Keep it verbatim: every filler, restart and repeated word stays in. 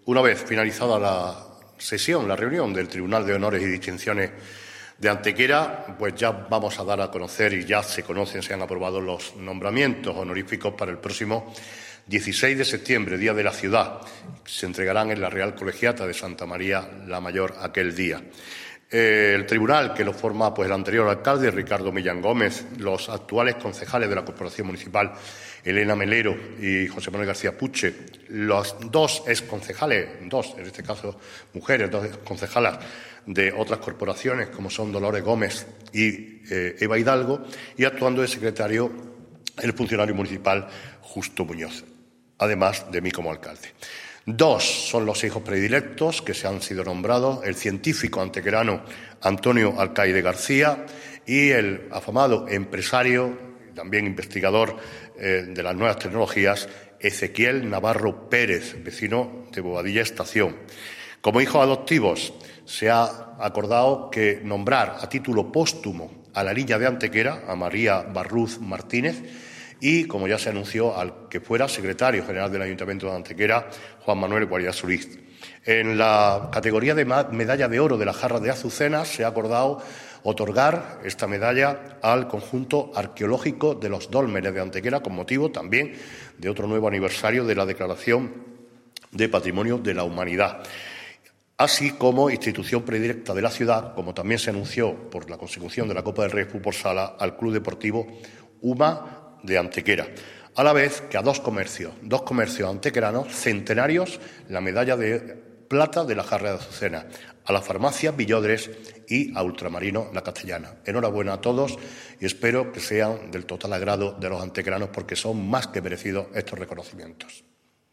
Una vez finalizada la sesión, la reunión del Tribunal de Honores y Distinciones de Antequera, pues ya vamos a dar a conocer y ya se conocen, se han aprobado los nombramientos honoríficos para el próximo dieciséis de septiembre, Día de la Ciudad. Se entregarán en la Real Colegiata de Santa María la Mayor aquel día. Eh, el tribunal, que lo forma pues el anterior alcalde, Ricardo Millán Gómez, los actuales concejales de la Corporación Municipal, Elena Melero y José Manuel García Puche, los dos exconcejales, dos, en este caso mujeres, dos concejalas de otras corporaciones, como son Dolores Gómez y eh, Eva Hidalgo, y actuando de secretario el funcionario municipal Justo Muñoz, además de mí como alcalde. Dos son los hijos predilectos que se han sido nombrados, el científico antequerano Antonio Alcaide García y el afamado empresario, también investigador eh, de las nuevas tecnologías, Ezequiel Navarro Pérez, vecino de Bobadilla Estación. Como hijos adoptivos, se ha acordado que nombrar a título póstumo a la niña de Antequera, a María Barruz Martínez, y, como ya se anunció, al que fuera secretario general del Ayuntamiento de Antequera, Juan Manuel Guardia Solís. En la categoría de medalla de oro de la Jarra de Azucena se ha acordado otorgar esta medalla al conjunto arqueológico de los Dólmenes de Antequera, con motivo también de otro nuevo aniversario de la Declaración de Patrimonio de la Humanidad, así como institución predilecta de la ciudad, como también se anunció por la consecución de la Copa del Rey Fútbol Sala, al Club Deportivo UMA de Antequera, a la vez que a dos comercios, dos comercios antequeranos centenarios, la medalla de plata de la Jarra de Azucena, a la farmacia Villodres y a Ultramarino La Castellana. Enhorabuena a todos y espero que sean del total agrado de los antequeranos, porque son más que merecidos estos reconocimientos.